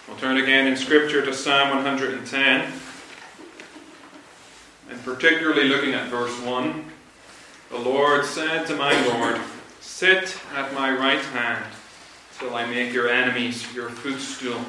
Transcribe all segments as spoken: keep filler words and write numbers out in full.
We'll turn again in Scripture to Psalm one hundred ten, and particularly looking at verse one. The Lord said to my Lord, "Sit at my right hand, till I make your enemies your footstool."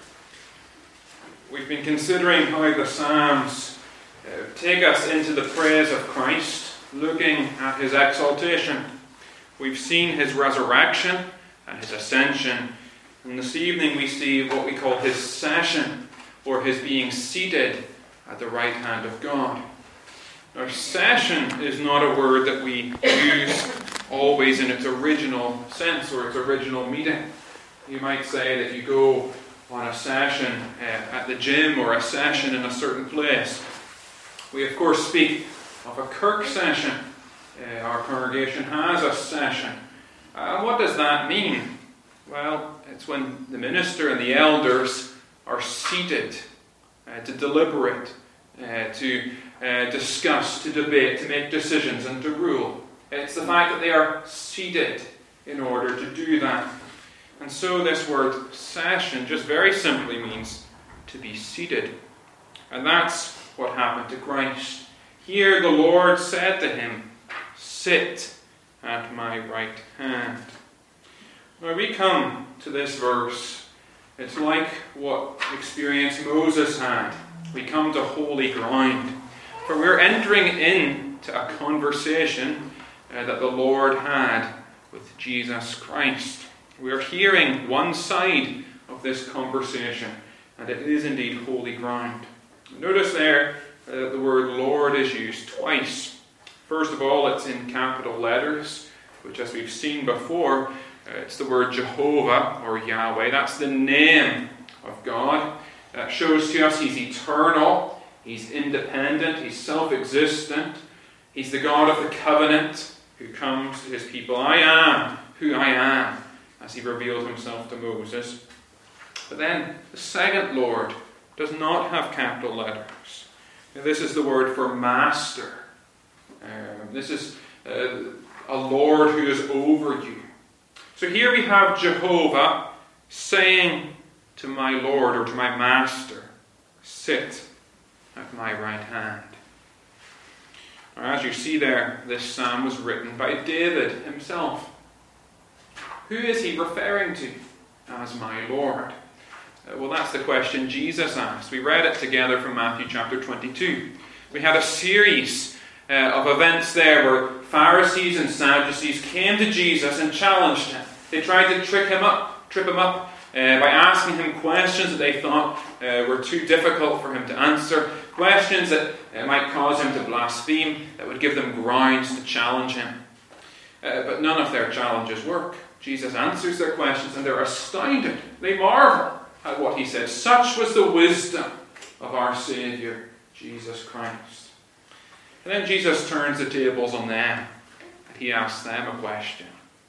We've been considering how the Psalms uh, take us into the praise of Christ, looking at his exaltation. We've seen his resurrection and his ascension. And this evening we see what we call his session, or his being seated at the right hand of God. Now, session is not a word that we use always in its original sense or its original meaning. You might say that you go on a session uh, at the gym or a session in a certain place. We, of course, speak of a kirk session. Uh, our congregation has a session. Uh, what does that mean? Well, it's when the minister and the elders are seated uh, to deliberate, uh, to uh, discuss, to debate, to make decisions and to rule. It's the fact that they are seated in order to do that. And so this word session just very simply means to be seated. And that's what happened to Christ. Here the Lord said to him, "Sit at my right hand." When we come to this verse, it's like what experience Moses had. We come to holy ground. For we're entering into a conversation uh, that the Lord had with Jesus Christ. We're hearing one side of this conversation, and it is indeed holy ground. Notice there uh, that the word Lord is used twice. First of all, it's in capital letters, which, as we've seen before, uh, it's the word Jehovah or Yahweh. That's the name of God. That shows to us he's eternal, he's independent, he's self-existent. He's the God of the covenant who comes to his people. I am who I am, as he revealed himself to Moses. But then the second Lord does not have capital letters. Now, this is the word for master. Um, this is uh, a Lord who is over you. So here we have Jehovah saying to my Lord, or to my master, "Sit at my right hand." Now, as you see there, this psalm was written by David himself. Who is he referring to as my Lord? Uh, well, that's the question Jesus asked. We read it together from Matthew chapter twenty-two. We had a series uh, of events there where Pharisees and Sadducees came to Jesus and challenged him. They tried to trick him up, trip him up uh, by asking him questions that they thought uh, were too difficult for him to answer, questions that uh, might cause him to blaspheme, that would give them grounds to challenge him. Uh, but none of their challenges work. Jesus answers their questions and they're astounded. They marvel at what he said. Such was the wisdom of our Saviour, Jesus Christ. And then Jesus turns the tables on them and he asks them a question.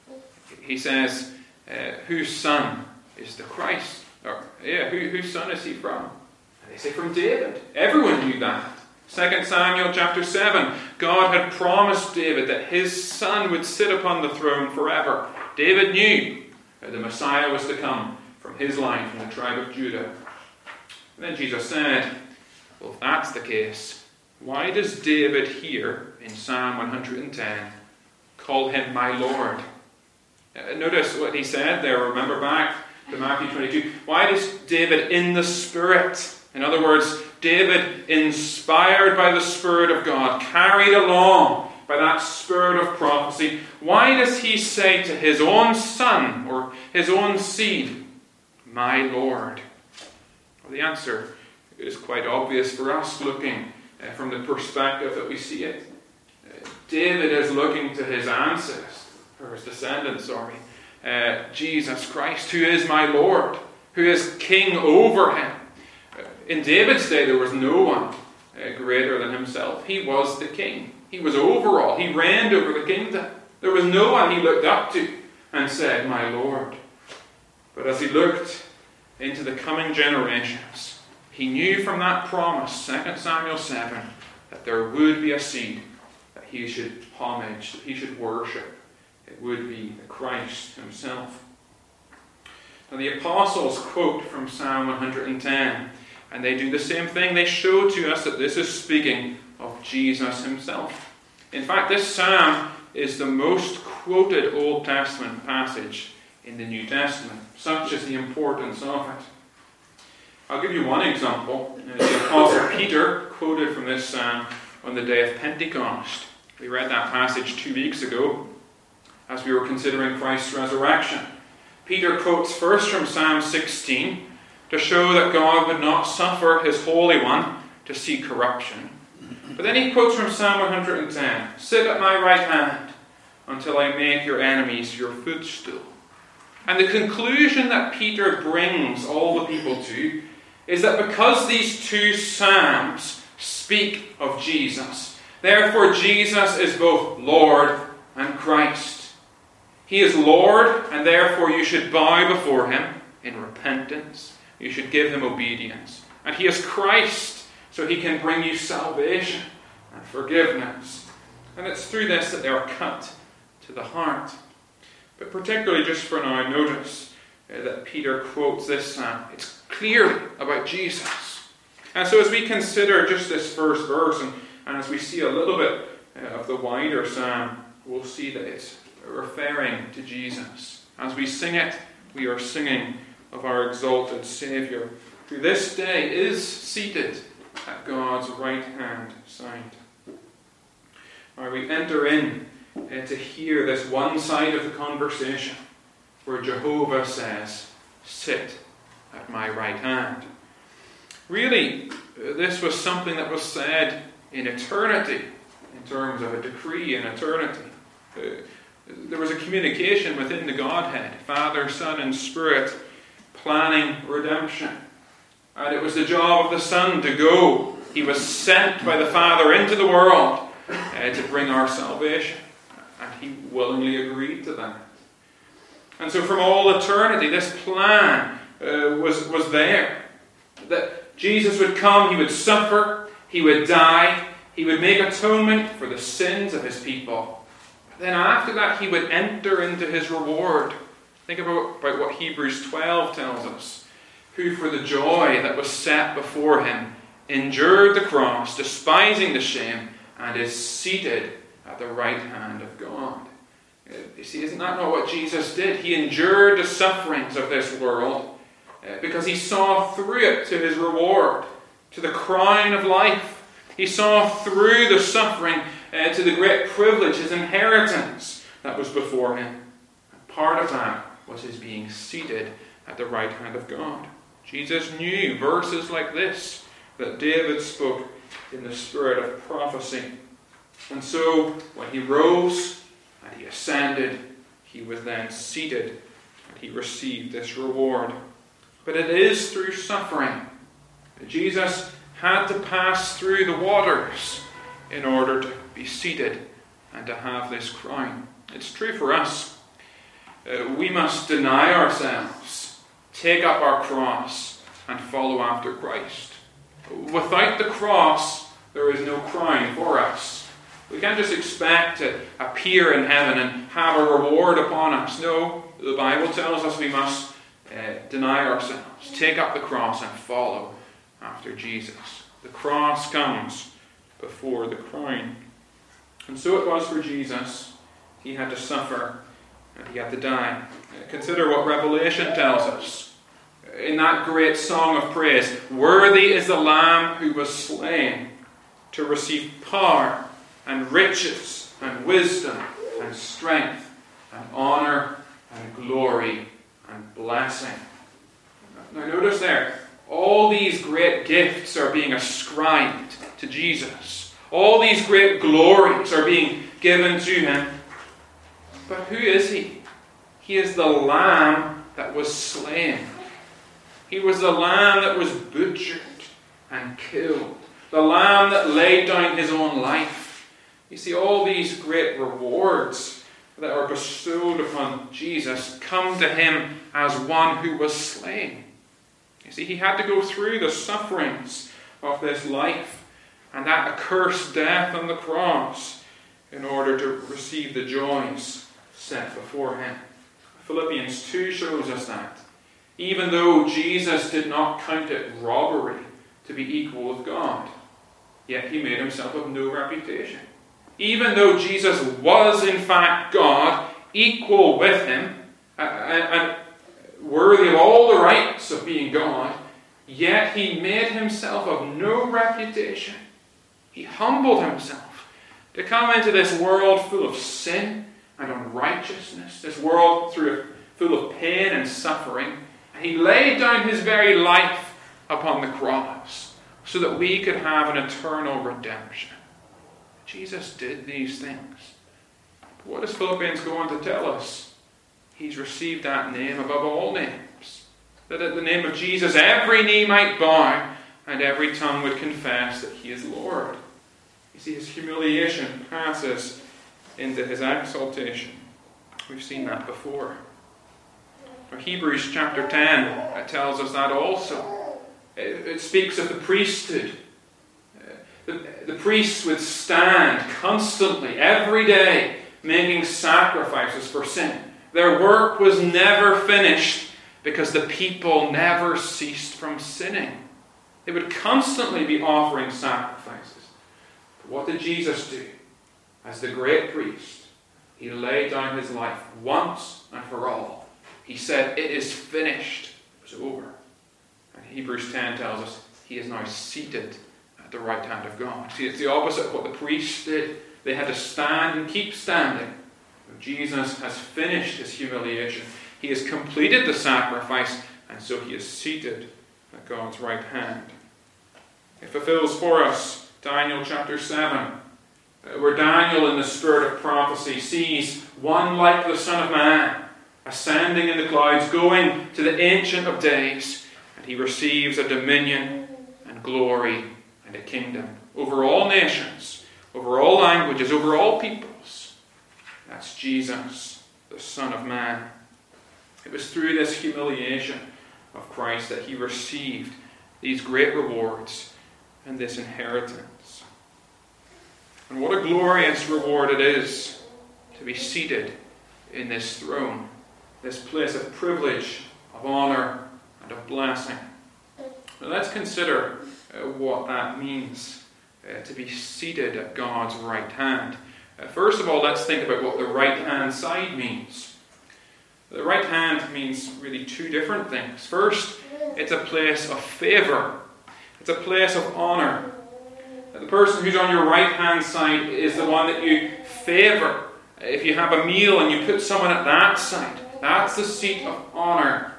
He says, uh, whose son is the Christ? Or, yeah, who, whose son is he from? And they say, from David. Everyone knew that. Second Samuel chapter seven, God had promised David that his son would sit upon the throne forever. David knew that the Messiah was to come from his line, from the tribe of Judah. And then Jesus said, well, if that's the case, why does David here in Psalm one hundred ten call him my Lord? Uh, notice what he said there. Remember back to Matthew twenty-two. Why does David in the Spirit, in other words, David inspired by the Spirit of God, carried along by that spirit of prophecy, why does he say to his own son or his own seed, my Lord? Well, the answer is quite obvious for us looking uh, from the perspective that we see it. Uh, David is looking to his ancestors, or his descendants, sorry, uh, Jesus Christ, who is my Lord, who is king over him. Uh, in David's day, there was no one uh, greater than himself. He was the king. He was over all. He reigned over the kingdom. There was no one he looked up to and said, my Lord. But as he looked into the coming generations, he knew from that promise, Second Samuel seven, that there would be a seed that he should homage, that he should worship. It would be Christ himself. And the apostles quote from Psalm one hundred ten, and they do the same thing. They show to us that this is speaking of Jesus himself. In fact, this psalm is the most quoted Old Testament passage in the New Testament. Such is the importance of it. I'll give you one example. The Apostle Peter quoted from this psalm on the day of Pentecost. We read that passage two weeks ago as we were considering Christ's resurrection. Peter quotes first from Psalm sixteen to show that God would not suffer his Holy One to see corruption. But then he quotes from Psalm one hundred ten, "Sit at my right hand until I make your enemies your footstool." And the conclusion that Peter brings all the people to is that because these two psalms speak of Jesus, therefore Jesus is both Lord and Christ. He is Lord, and therefore you should bow before him in repentance. You should give him obedience. And he is Christ, so he can bring you salvation and forgiveness. And it's through this that they are cut to the heart. But particularly just for now, notice uh, that Peter quotes this psalm. It's clearly about Jesus. And so as we consider just this first verse, and, and as we see a little bit uh, of the wider psalm, we'll see that it's referring to Jesus. As we sing it, we are singing of our exalted Saviour, who this day is seated at God's right hand side. Now we enter in uh, to hear this one side of the conversation where Jehovah says, "Sit at my right hand." Really, uh, this was something that was said in eternity, in terms of a decree in eternity. Uh, there was a communication within the Godhead, Father, Son, and Spirit, planning redemption. And it was the job of the Son to go. He was sent by the Father into the world uh, to bring our salvation. And he willingly agreed to that. And so from all eternity, this plan uh, was, was there. That Jesus would come, he would suffer, he would die, he would make atonement for the sins of his people. Then after that, he would enter into his reward. Think about, about what Hebrews twelve tells us. Who for the joy that was set before him endured the cross, despising the shame, and is seated at the right hand of God. You see, isn't that not what Jesus did? He endured the sufferings of this world because he saw through it to his reward, to the crown of life. He saw through the suffering uh, to the great privilege, his inheritance that was before him. And part of that was his being seated at the right hand of God. Jesus knew verses like this that David spoke in the spirit of prophecy. And so, when he rose and he ascended, he was then seated and he received this reward. But it is through suffering that Jesus had to pass through the waters in order to be seated and to have this crown. It's true for us. Uh, we must deny ourselves, take up our cross, and follow after Christ. Without the cross, there is no crown for us. We can't just expect to appear in heaven and have a reward upon us. No, the Bible tells us we must uh, deny ourselves, take up the cross, and follow after Jesus. The cross comes before the crown. And so it was for Jesus. He had to suffer and he had to die. Consider what Revelation tells us. In that great song of praise, worthy is the Lamb who was slain to receive power and riches and wisdom and strength and honor and glory and blessing. Now notice there, all these great gifts are being ascribed to Jesus. All these great glories are being given to him. But who is he? He is the Lamb that was slain. He was the Lamb that was butchered and killed. The Lamb that laid down his own life. You see, all these great rewards that are bestowed upon Jesus come to him as one who was slain. You see, he had to go through the sufferings of this life and that accursed death on the cross in order to receive the joys set before him. Philippians two shows us that. Even though Jesus did not count it robbery to be equal with God, yet he made himself of no reputation. Even though Jesus was in fact God, equal with him, and worthy of all the rights of being God, yet he made himself of no reputation. He humbled himself to come into this world full of sin and unrighteousness, this world through, full of pain and suffering. And he laid down his very life upon the cross so that we could have an eternal redemption. Jesus did these things. But what does Philippians go on to tell us? He's received that name above all names, that at the name of Jesus every knee might bow and every tongue would confess that he is Lord. You see, his humiliation passes into his exaltation. We've seen that before. Now, Hebrews chapter ten uh, tells us that also. It, it speaks of the priesthood. Uh, the, the priests would stand constantly, every day, making sacrifices for sin. Their work was never finished because the people never ceased from sinning. They would constantly be offering sacrifices. But what did Jesus do? As the great priest, he laid down his life once and for all. He said, "It is finished." It was over. And Hebrews ten tells us he is now seated at the right hand of God. See, it's the opposite of what the priests did. They had to stand and keep standing. Jesus has finished his humiliation. He has completed the sacrifice, and so he is seated at God's right hand. It fulfills for us Daniel chapter seven, where Daniel, in the spirit of prophecy, sees one like the Son of Man ascending in the clouds, going to the Ancient of Days, and he receives a dominion and glory and a kingdom over all nations, over all languages, over all peoples. That's Jesus, the Son of Man. It was through this humiliation of Christ that he received these great rewards and this inheritance. And what a glorious reward it is to be seated in this throne, this place of privilege, of honor, and of blessing. Now let's consider uh, what that means, uh, to be seated at God's right hand. Uh, first of all, let's think about what the right-hand side means. The right hand means really two different things. First, it's a place of favour. It's a place of honour. The person who's on your right-hand side is the one that you favour. If you have a meal and you put someone at that side, that's the seat of honour.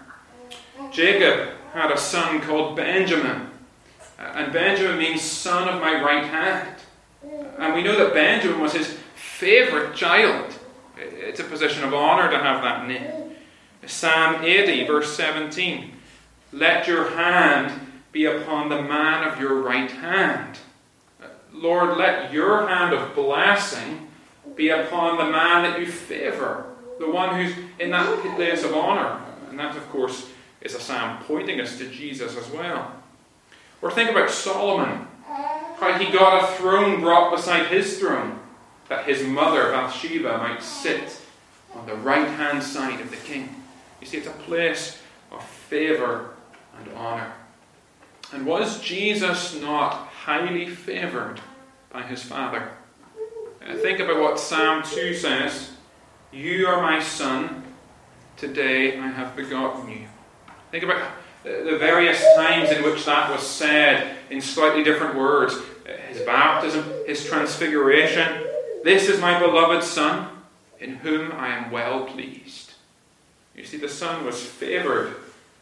Jacob had a son called Benjamin. And Benjamin means son of my right hand. And we know that Benjamin was his favourite child. It's a position of honour to have that name. Psalm eighty, verse seventeen. Let your hand be upon the man of your right hand. Lord, let your hand of blessing be upon the man that you favour, the one who's in that place of honour. And that, of course, is a psalm pointing us to Jesus as well. Or think about Solomon, how he got a throne brought beside his throne, that his mother Bathsheba might sit on the right-hand side of the king. You see, it's a place of favour and honour. And was Jesus not highly favoured by his Father? Uh, think about what Psalm two says. You are my son, today I have begotten you. Think about the various times in which that was said in slightly different words. His baptism, his transfiguration. This is my beloved Son, in whom I am well pleased. You see, the Son was favoured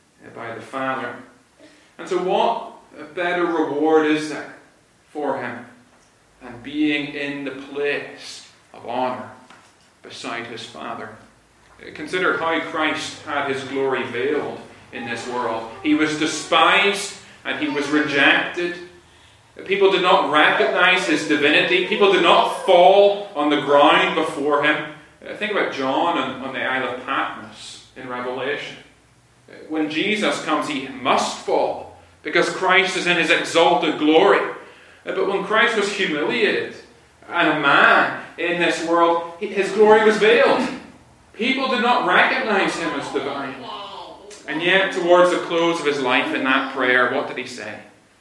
by the Father. And so what a better reward is there for him than being in the place of honour beside his Father? Consider how Christ had his glory veiled in this world. He was despised and he was rejected. People did not recognize his divinity. People did not fall on the ground before him. Think about John on, on the Isle of Patmos in Revelation. When Jesus comes, he must fall because Christ is in his exalted glory. But when Christ was humiliated and a man in this world, his glory was veiled. People did not recognize him as divine. And yet, towards the close of his life in that prayer, what did he say?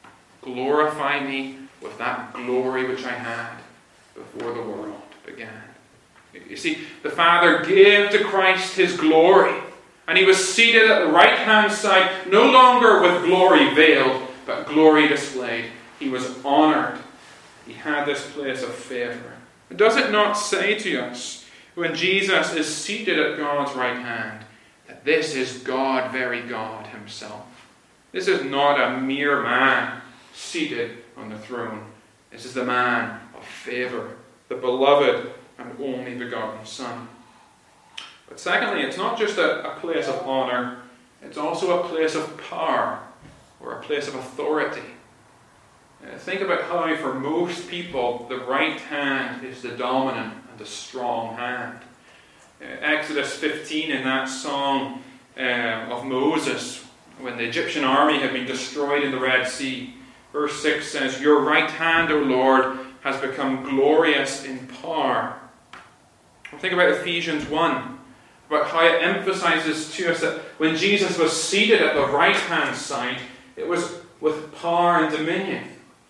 Glorify me with that glory which I had before the world began. You see, the Father gave to Christ his glory, and he was seated at the right-hand side, no longer with glory veiled, but glory displayed. He was honoured. He had this place of favour. Does it not say to us, when Jesus is seated at God's right hand, that this is God, very God himself? This is not a mere man seated on the throne. This is the man of favour, the beloved and only begotten Son. But secondly, it's not just a, a place of honour, it's also a place of power, or a place of authority. Uh, think about how, for most people, the right hand is the dominant and the strong hand. Uh, Exodus fifteen, in that song uh, of Moses, when the Egyptian army had been destroyed in the Red Sea, verse six says, "Your right hand, O Lord, has become glorious in power." Or think about Ephesians one, about how it emphasizes to us that when Jesus was seated at the right-hand side, it was with power and dominion.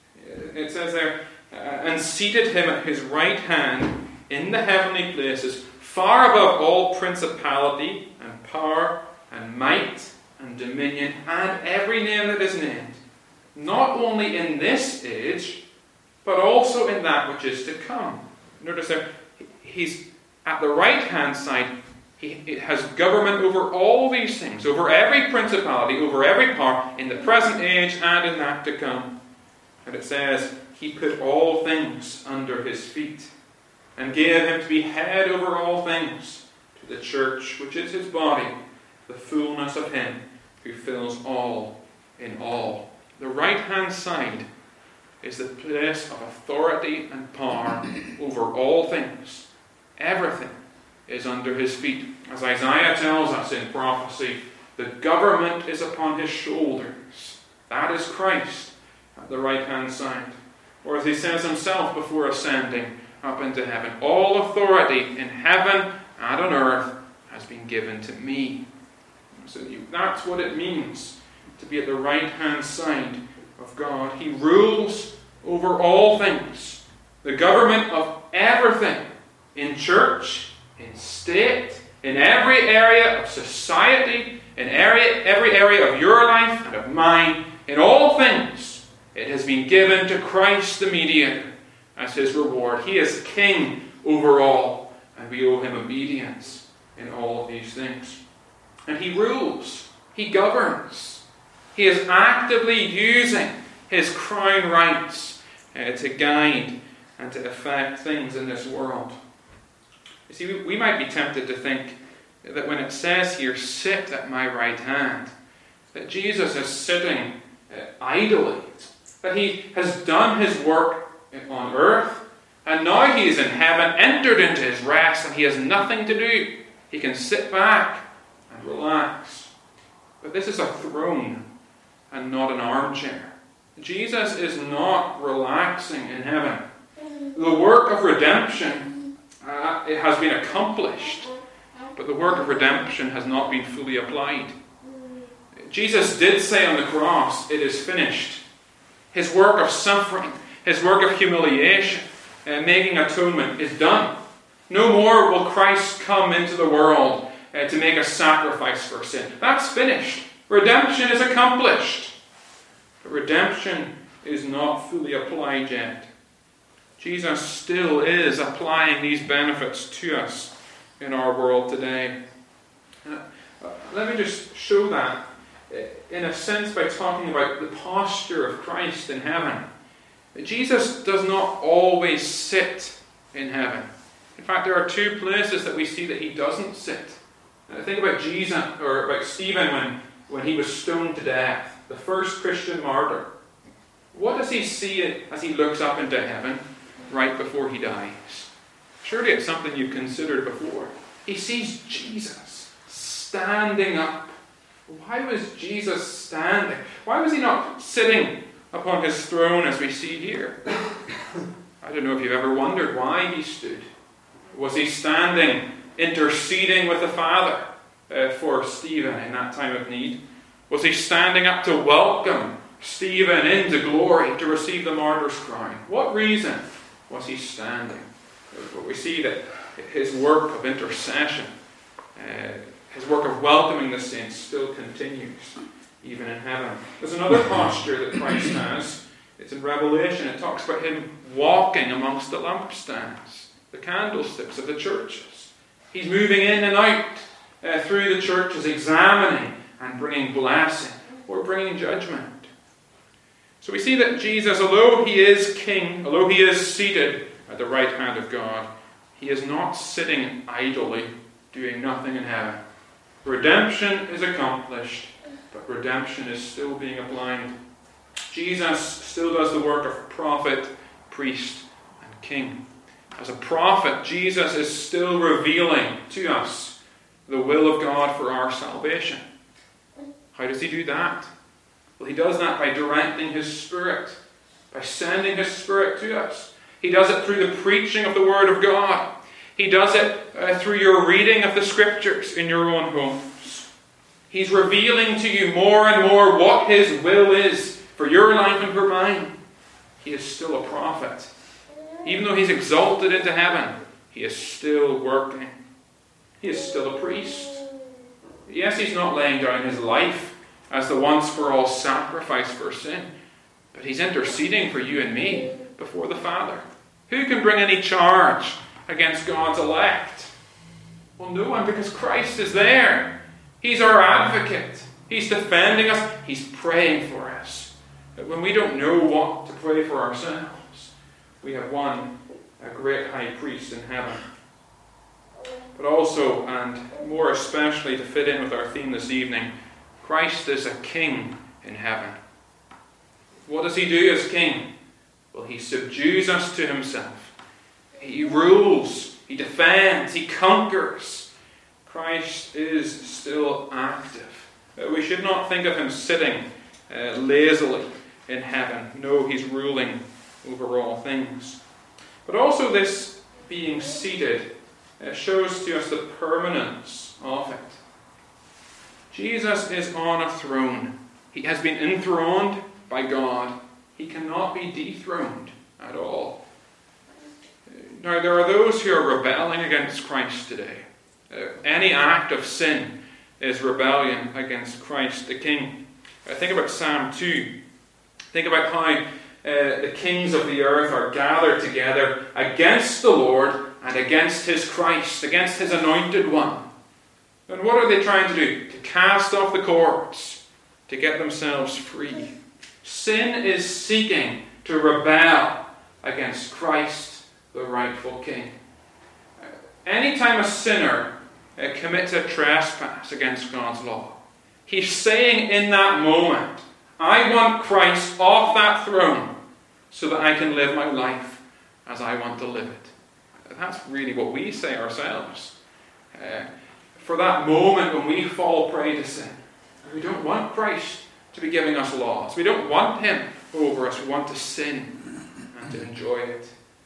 It says there, uh, and seated him at his right hand in the heavenly places, far above all principality and power and might and dominion and every name that is named, not only in this age, but also in that which is to come. Notice there, he's at the right-hand side. He has government over all these things, over every principality, over every power, in the present age and in that to come. And it says, he put all things under his feet, and gave him to be head over all things to the church, which is his body, the fullness of him who fills all in all. The right-hand side is the place of authority and power over all things. Everything is under his feet. As Isaiah tells us in prophecy, the government is upon his shoulders. That is Christ at the right-hand side. Or as he says himself before ascending up into heaven, all authority in heaven and on earth has been given to me. So you, that's what it means to be at the right-hand side of God. He rules over all things. The government of everything, in church, in state, in every area of society, in area, every area of your life and of mine, in all things, it has been given to Christ the mediator as his reward. He is king over all, and we owe him obedience in all of these things. And he rules. He governs. He is actively using his crown rights uh, to guide and to affect things in this world. You see, we, we might be tempted to think that when it says here, sit at my right hand, that Jesus is sitting uh, idly, that he has done his work on earth, and now he is in heaven, entered into his rest, and he has nothing to do. He can sit back and relax. But this is a throne and not an armchair. Jesus is not relaxing in heaven. The work of redemption, uh, it has been accomplished, but the work of redemption has not been fully applied. Jesus did say on the cross, it is finished. His work of suffering, his work of humiliation, uh, making atonement is done. No more will Christ come into the world uh, to make a sacrifice for sin. That's finished. Redemption is accomplished. But redemption is not fully applied yet. Jesus still is applying these benefits to us in our world today. Uh, let me just show that in a sense by talking about the posture of Christ in heaven. Jesus does not always sit in heaven. In fact, there are two places that we see that he doesn't sit. Now, think about Jesus, or about Stephen when, when he was stoned to death, the first Christian martyr. What does he see as he looks up into heaven right before he dies? Surely it's something you've considered before. He sees Jesus standing up. Why was Jesus standing? Why was he not sitting upon his throne as we see here? I don't know if you've ever wondered why he stood. Was he standing, interceding with the Father? uh, for Stephen in that time of need? Was he standing up to welcome Stephen into glory to receive the martyr's crown? What reason was he standing? But we see that his work of intercession, uh, his work of welcoming the saints still continues, even in heaven. There's another posture that Christ has. It's in Revelation. It talks about him walking amongst the lampstands, the candlesticks of the churches. He's moving in and out uh, through the churches, examining and bringing blessing or bringing judgment. So we see that Jesus, although he is king, although he is seated at the right hand of God, he is not sitting idly, doing nothing in heaven. Redemption is accomplished, but redemption is still being applied. Jesus still does the work of prophet, priest, and king. As a prophet, Jesus is still revealing to us the will of God for our salvation. How does he do that? Well, he does that by directing his Spirit, by sending his Spirit to us. He does it through the preaching of the Word of God. He does it uh, through your reading of the Scriptures in your own homes. He's revealing to you more and more what his will is for your life and for mine. He is still a prophet. Even though he's exalted into heaven, he is still working. He is still a priest. Yes, he's not laying down his life as the once-for-all sacrifice for sin, but he's interceding for you and me before the Father. Who can bring any charge against God's elect? Well, no one, because Christ is there. He's our advocate. He's defending us. He's praying for us. But when we don't know what to pray for ourselves, we have one, a great high priest in heaven. But also, and more especially to fit in with our theme this evening, Christ is a king in heaven. What does he do as king? Well, he subdues us to himself. He rules, he defends, he conquers. Christ is still active. We should not think of him sitting uh, lazily in heaven. No, he's ruling over all things. But also this being seated uh, shows to us the permanence of it. Jesus is on a throne. He has been enthroned by God. He cannot be dethroned at all. Now, there are those who are rebelling against Christ today. Uh, any act of sin is rebellion against Christ the King. Uh, think about Psalm two. Think about how uh, the kings of the earth are gathered together against the Lord and against his Christ, against his anointed one. And what are they trying to do? To cast off the cords, to get themselves free. Sin is seeking to rebel against Christ, the rightful King. Uh, anytime a sinner uh, commits a trespass against God's law, he's saying in that moment, I want Christ off that throne so that I can live my life as I want to live it. And that's really what we say ourselves. Uh, for that moment when we fall prey to sin, we don't want Christ to be giving us laws. We don't want him over us. We want to sin and to enjoy it.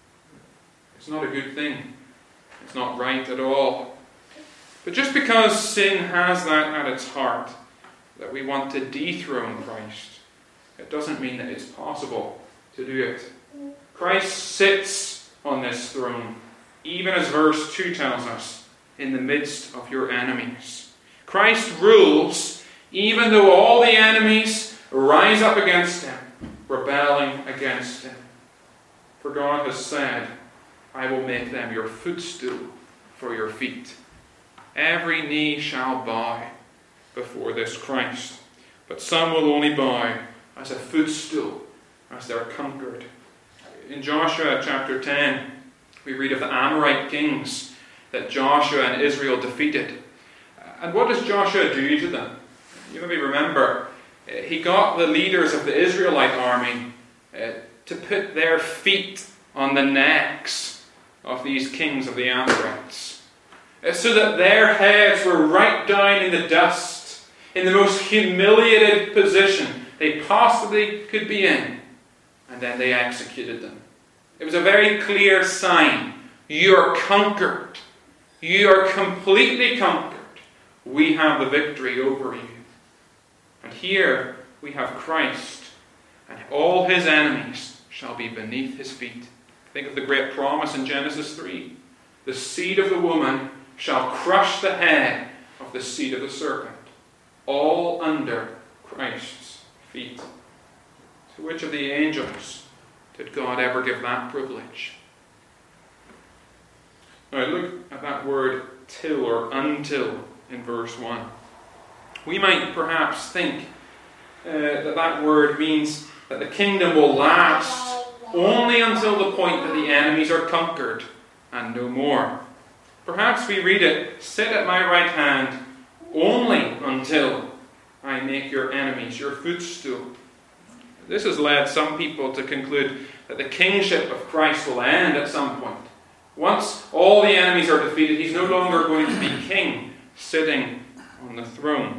It's not a good thing. It's not right at all. But just because sin has that at its heart, that we want to dethrone Christ, it doesn't mean that it's possible to do it. Christ sits on this throne, even as verse two tells us, in the midst of your enemies. Christ rules, even though all the enemies rise up against him, rebelling against him. For God has said, I will make them your footstool for your feet. Every knee shall bow before this Christ, but some will only bow as a footstool, as they're conquered. In Joshua chapter ten, we read of the Amorite kings that Joshua and Israel defeated. And what does Joshua do to them? You maybe remember, he got the leaders of the Israelite army uh, to put their feet on the necks of these kings of the Amorites, uh, so that their heads were right down in the dust, in the most humiliated position they possibly could be in. And then they executed them. It was a very clear sign. You are conquered. You are completely conquered. We have the victory over you. And here we have Christ, and all his enemies shall be beneath his feet. Think of the great promise in Genesis three. The seed of the woman shall crush the head of the seed of the serpent, all under Christ's feet. To which of the angels did God ever give that privilege? Now look at that word till or until in verse one. We might perhaps think uh, that that word means that the kingdom will last only until the point that the enemies are conquered and no more. Perhaps we read it, sit at my right hand only until I make your enemies your footstool. This has led some people to conclude that the kingship of Christ will end at some point. Once all the enemies are defeated, he's no longer going to be king sitting on the throne.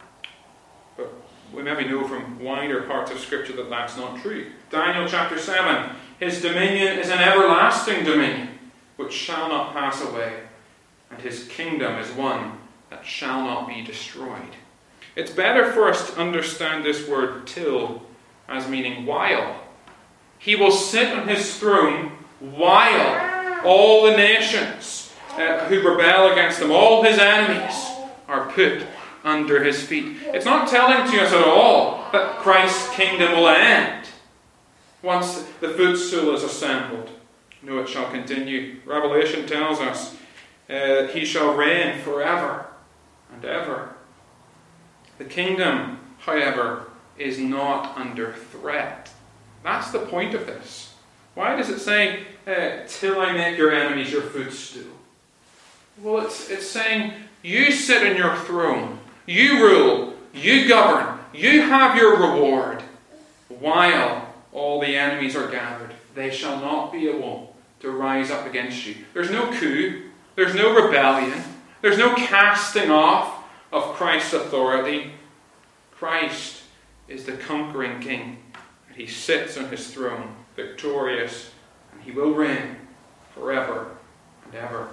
But we maybe know from wider parts of Scripture that that's not true. Daniel chapter seven, his dominion is an everlasting dominion which shall not pass away, and his kingdom is one that shall not be destroyed. It's better for us to understand this word till as meaning while. He will sit on his throne while all the nations uh, who rebel against him, all his enemies, are put under his feet. It's not telling to us at all that Christ's kingdom will end once the footstool is assembled. No, it shall continue. Revelation tells us uh, he shall reign forever and ever. The kingdom, however, is not under threat. That's the point of this. Why does it say, uh, till I make your enemies your footstool? Well, it's, it's saying, you sit in your throne, you rule, you govern, you have your reward, while all the enemies are gathered. They shall not be able to rise up against you. There's no coup, there's no rebellion, there's no casting off of Christ's authority. Christ is the conquering king, and he sits on his throne, victorious, and he will reign forever and ever.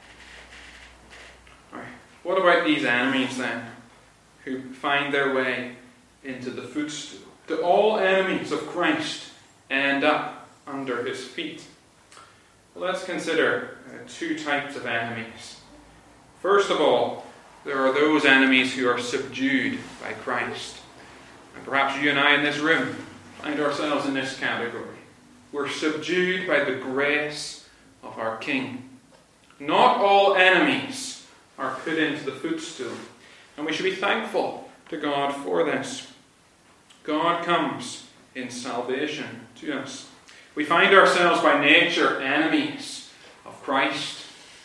Right. What about these enemies then, who find their way into the footstool? Do all enemies of Christ end up under his feet? Well, let's consider uh, two types of enemies. First of all, there are those enemies who are subdued by Christ. And perhaps you and I in this room find ourselves in this category. We're subdued by the grace of our King. Not all enemies are put into the footstool. And we should be thankful to God for this. God comes in salvation to us. We find ourselves by nature enemies of Christ.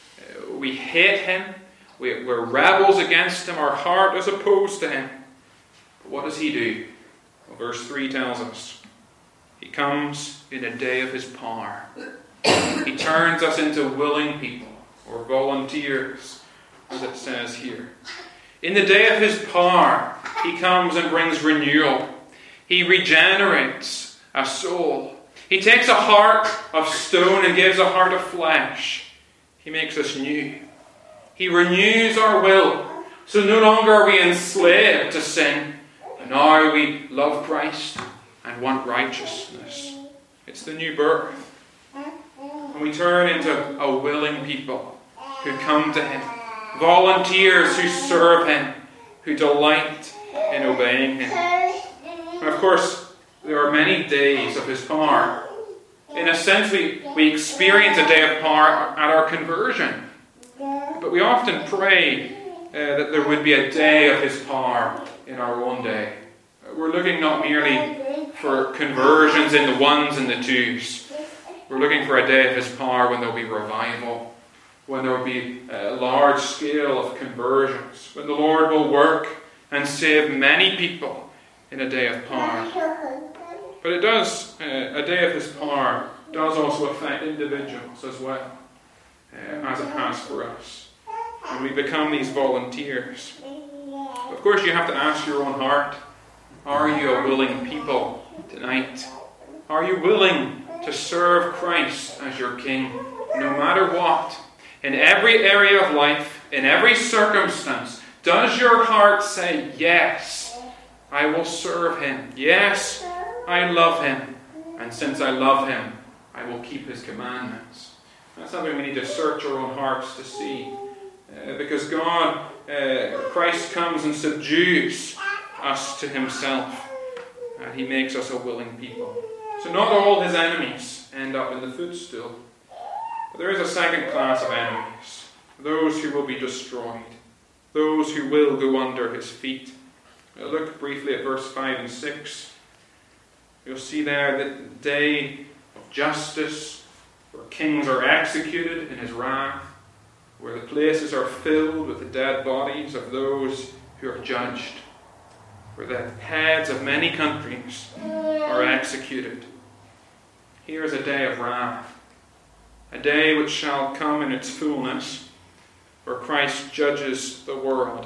We hate him. We're rebels against him. Our heart is opposed to him. But what does he do? Well, verse three tells us, he comes in a day of his power. He turns us into willing people, or volunteers, as it says here. In the day of his power, he comes and brings renewal. He regenerates a soul. He takes a heart of stone and gives a heart of flesh. He makes us new. He renews our will. So no longer are we enslaved to sin. But now we love Christ and want righteousness. It's the new birth. And we turn into a willing people who come to him. Volunteers who serve him. Who delight in obeying him. And of course, there are many days of his power. In a sense, we, we experience a day of power at our conversion. But we often pray uh, that there would be a day of his power in our own day. We're looking not merely for conversions in the ones and the twos. We're looking for a day of his power when there will be revival, when there will be a large scale of conversions, when the Lord will work and save many people in a day of power. But it does, uh, a day of his power does also affect individuals as well, uh, as it has for us. And we become these volunteers. Of course, you have to ask your own heart, are you a willing people tonight? Are you willing to serve Christ as your King, no matter what? In every area of life, in every circumstance, Does your heart say, yes, I will serve him. Yes, I love him. And since I love him, I will keep his commandments. That's something we need to search our own hearts to see. Uh, because God, uh, Christ comes and subdues us to himself. And he makes us a willing people. So not all his enemies end up in the footstool. But there is a second class of enemies. Those who will be destroyed. Those who will go under his feet. Now look briefly at verse five and six. You'll see there that the day of justice, where kings are executed in his wrath, where the places are filled with the dead bodies of those who are judged, where the heads of many countries are executed. Here is a day of wrath, a day which shall come in its fullness, where Christ judges the world.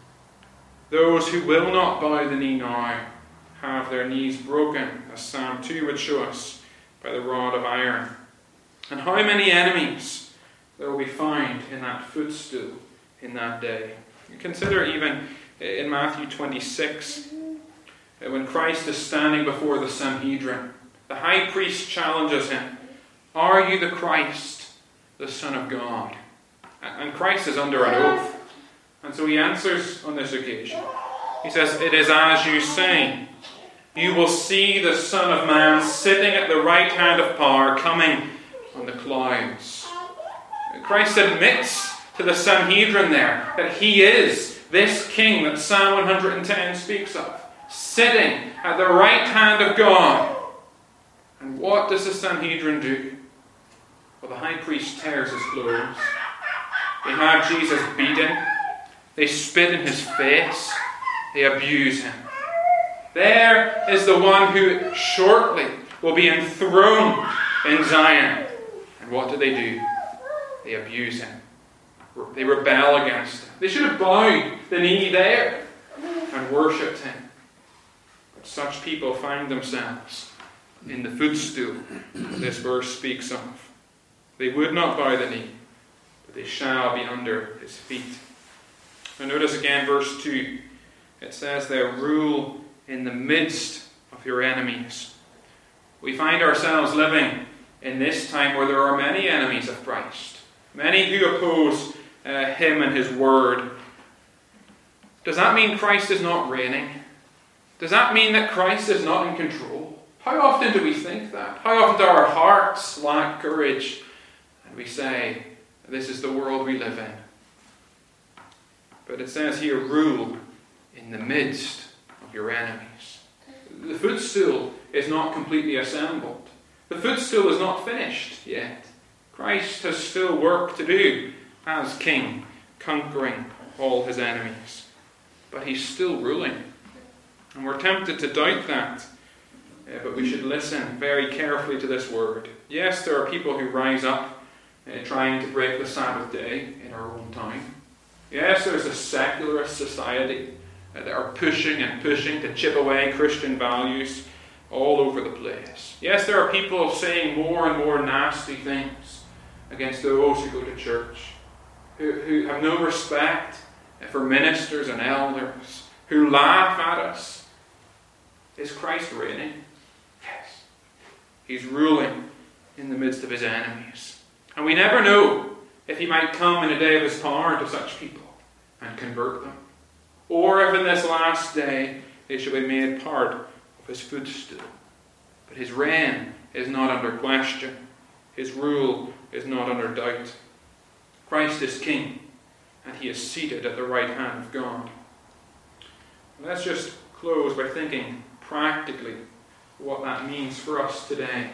Those who will not bow the knee now have their knees broken, as Psalm two would show us, by the rod of iron. And how many enemies there will be found in that footstool in that day. You consider even in Matthew twenty-six, when Christ is standing before the Sanhedrin, the high priest challenges him, "Are you the Christ, the Son of God?" And Christ is under an oath. And so he answers on this occasion. He says, "It is as you say. You will see the Son of Man sitting at the right hand of power, coming on the clouds." Christ admits to the Sanhedrin there that he is this king that Psalm one hundred ten speaks of, sitting at the right hand of God. And what does the Sanhedrin do? Well, the high priest tears his clothes. They have Jesus beaten. They spit in his face. They abuse him. There is the one who shortly will be enthroned in Zion. And what do they do? They abuse him. They rebel against him. They should have bowed the knee there and worshipped him. But such people find themselves in the footstool this verse speaks of. They would not bow the knee, but they shall be under his feet. Now notice again verse two. It says there, "Rule in the midst of your enemies." We find ourselves living in this time where there are many enemies of Christ. Many who oppose uh, him and his word. Does that mean Christ is not reigning? Does that mean that Christ is not in control? How often do we think that? How often do our hearts lack courage and we say, this is the world we live in? But it says here, rule in the midst of your enemies. The footstool is not completely assembled. The footstool is not finished yet. Christ has still work to do as king, conquering all his enemies. But he's still ruling. And we're tempted to doubt that. Uh, but we should listen very carefully to this word. Yes, there are people who rise up uh, trying to break the Sabbath day in our own time. Yes, there's a secularist society uh, that are pushing and pushing to chip away Christian values all over the place. Yes, there are people saying more and more nasty things against those who go to church, who, who have no respect for ministers and elders, who laugh at us. Is Christ reigning? Yes. He's ruling in the midst of his enemies. And we never know if he might come in a day of his power to such people and convert them. Or if in this last day they shall be made part of his footstool. But his reign is not under question. His rule is not under doubt. Christ is king, and he is seated at the right hand of God. Let's just close by thinking practically what that means for us today.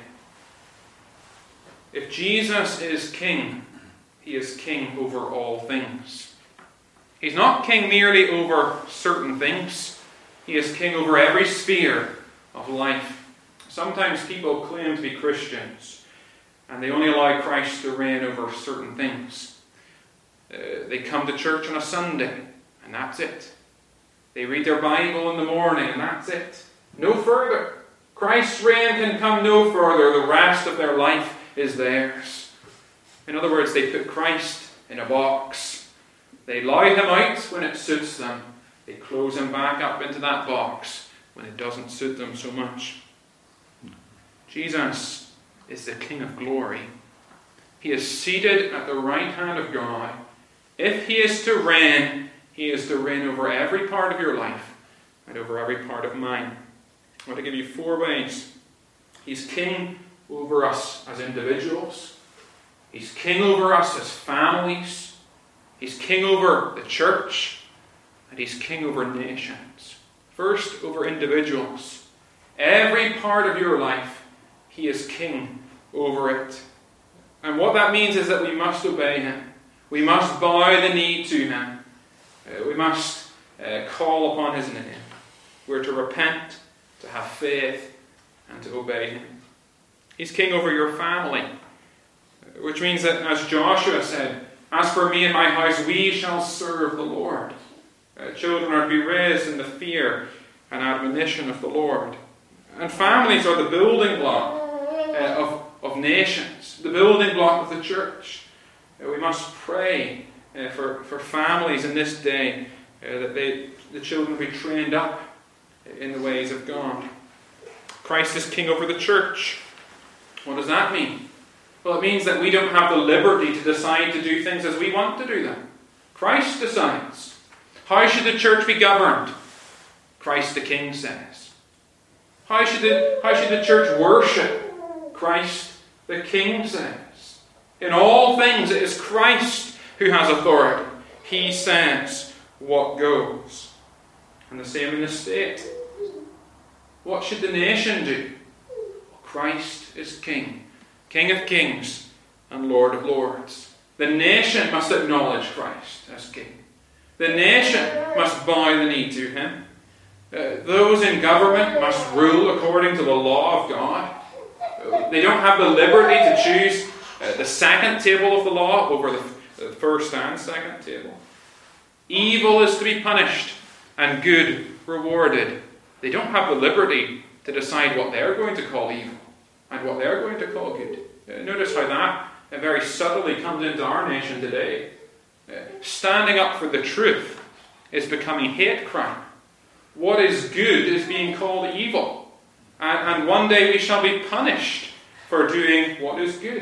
If Jesus is king, he is king over all things. He's not king merely over certain things. He is king over every sphere of life. Sometimes people claim to be Christians, and they only allow Christ to reign over certain things. Uh, they come to church on a Sunday, and that's it. They read their Bible in the morning, and that's it. No further. Christ's reign can come no further. The rest of their life is theirs. In other words, they put Christ in a box, They lie him out when it suits them. They close him back up into that box when it doesn't suit them so much. Jesus is the King of glory. He is seated at the right hand of God. If he is to reign, he is to reign over every part of your life and over every part of mine. I want to give you four ways. He's king over us as individuals. He's king over us as families. He's king over the church. And he's king over nations. First, over individuals. Every part of your life, he is king over it. And what that means is that we must obey him. We must bow the knee to him. Uh, we must uh, call upon his name. We're to repent, to have faith, and to obey him. He's king over your family, which means that, as Joshua said, as for me and my house, we shall serve the Lord. Uh, children are to be raised in the fear and admonition of the Lord. And families are the building block uh, of, of nations, the building block of the church. Uh, we must pray uh, for, for families in this day uh, that they, the children be trained up in the ways of God. Christ is king over the church. What does that mean? Well, it means that we don't have the liberty to decide to do things as we want to do them. Christ decides. How should the church be governed? Christ the King says. How should the, how should the church worship? Christ the King says. In all things, it is Christ who has authority. He says what goes. And the same in the state. What should the nation do? Christ is King. King of kings and Lord of lords. The nation must acknowledge Christ as King. The nation must bow the knee to him. Uh, those in government must rule according to the law of God. Uh, they don't have the liberty to choose uh, the second table of the law over the, the first and second table. Evil is to be punished and good rewarded. They don't have the liberty to decide what they're going to call evil and what they're going to call good. Uh, notice how that uh, very subtly comes into our nation today. Uh, standing up for the truth is becoming hate crime. What is good is being called evil. And, and one day we shall be punished for doing what is good.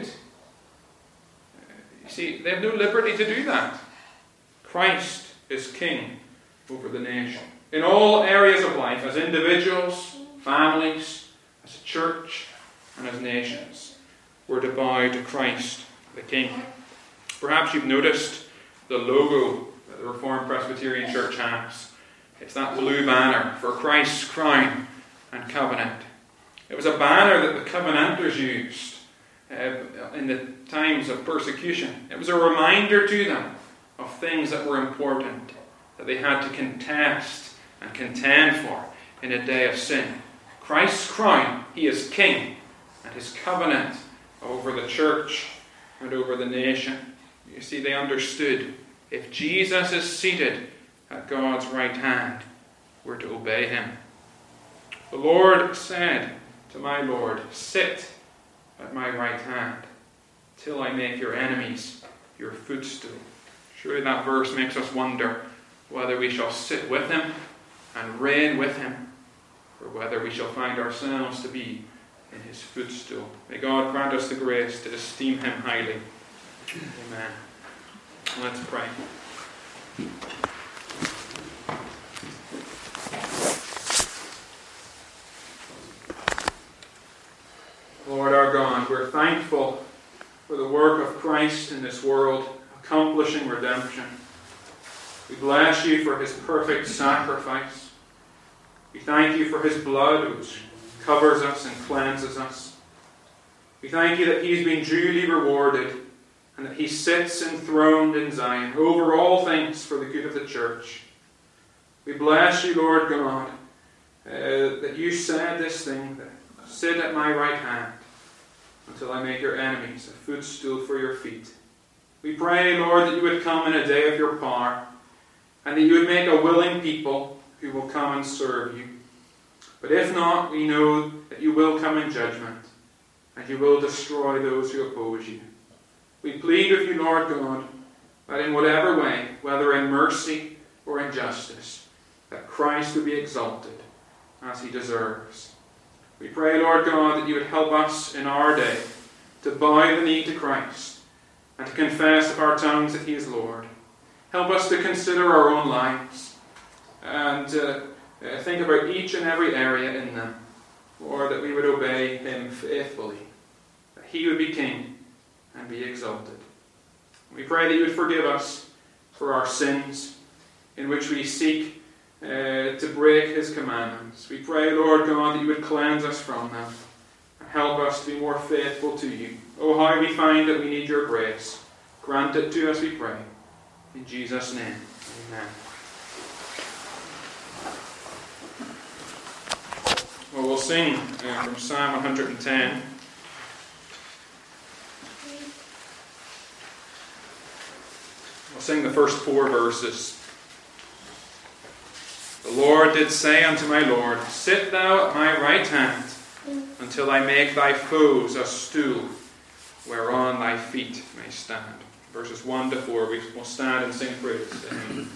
Uh, you see, they have no liberty to do that. Christ is king over the nation. In all areas of life, as individuals, families, as a church, and as nations, we're to bow to Christ the King. Perhaps you've noticed the logo that the Reformed Presbyterian Church has. It's that blue banner for Christ's crown and covenant. It was a banner that the Covenanters used uh, in the times of persecution. It was a reminder to them of things that were important, that they had to contest and contend for in a day of sin. Christ's crown, he is king, and his covenant over the church and over the nation. You see, they understood if Jesus is seated at God's right hand, we're to obey him. The Lord said to my Lord, sit at my right hand till I make your enemies your footstool. Surely that verse makes us wonder whether we shall sit with him and reign with him, or whether we shall find ourselves to be in his footstool. May God grant us the grace to esteem him highly. Amen. Let's pray. Lord our God, we're thankful for the work of Christ in this world, accomplishing redemption. We bless you for his perfect sacrifice. We thank you for his blood which covers us and cleanses us. We thank you that he's been duly rewarded and that he sits enthroned in Zion over all things for the good of the church. We bless you, Lord God, uh, that you said this thing, that sit at my right hand until I make your enemies a footstool for your feet. We pray, Lord, that you would come in a day of your power, and that you would make a willing people who will come and serve you. But if not, we know that you will come in judgment, and you will destroy those who oppose you. We plead with you, Lord God, that in whatever way, whether in mercy or in justice, that Christ would be exalted as he deserves. We pray, Lord God, that you would help us in our day to bow the knee to Christ and to confess with our tongues that he is Lord. Help us to consider our own lives and uh, uh, think about each and every area in them. Lord, that we would obey him faithfully, that he would be king and be exalted. We pray that you would forgive us for our sins in which we seek uh, to break his commandments. We pray, Lord God, that you would cleanse us from them and help us to be more faithful to you. Oh, how we find that we need your grace. Grant it to us, we pray. In Jesus' name, amen. Well, we'll sing uh, from Psalm one hundred ten. We'll sing the first four verses. The Lord did say unto my Lord, sit thou at my right hand, until I make thy foes a stool, whereon thy feet may stand. Verses one to four, we will stand and sing praise to him.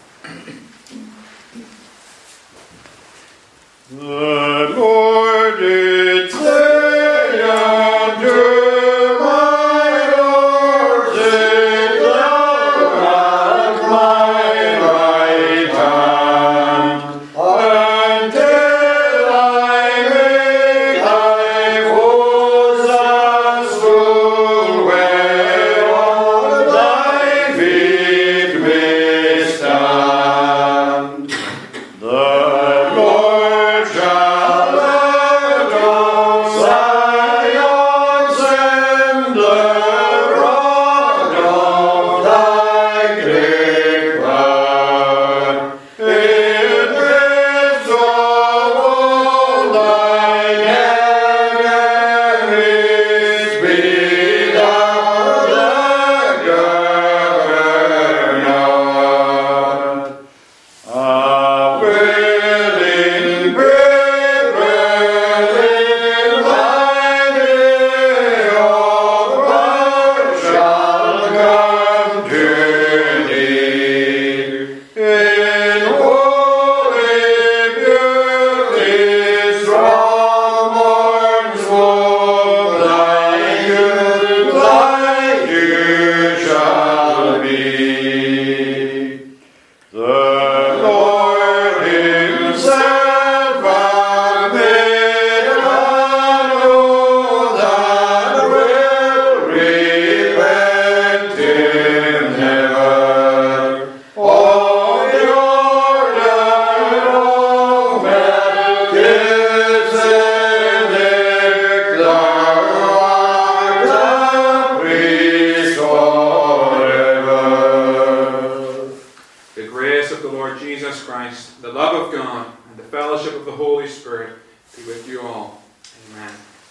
The Lord did say unto my Lord, sit thou at my right hand, until I make thy foes a stool, whereon thy feet may stand. The Lord shall let on Zion send the rod of thy great power. In midst of all thine enemies, be thou the governor. A willing brethren in thy day of power shall come to thee. In holy beauty strong morns full, thy youth, thy youth shall be. The Lord himself hath made a know that will repent in heaven. All the order of Melchizedek, thou art a priest forever. The grace of the Lord Jesus Christ, the love of God, and the fellowship of the Holy Spirit be with you all. Amen.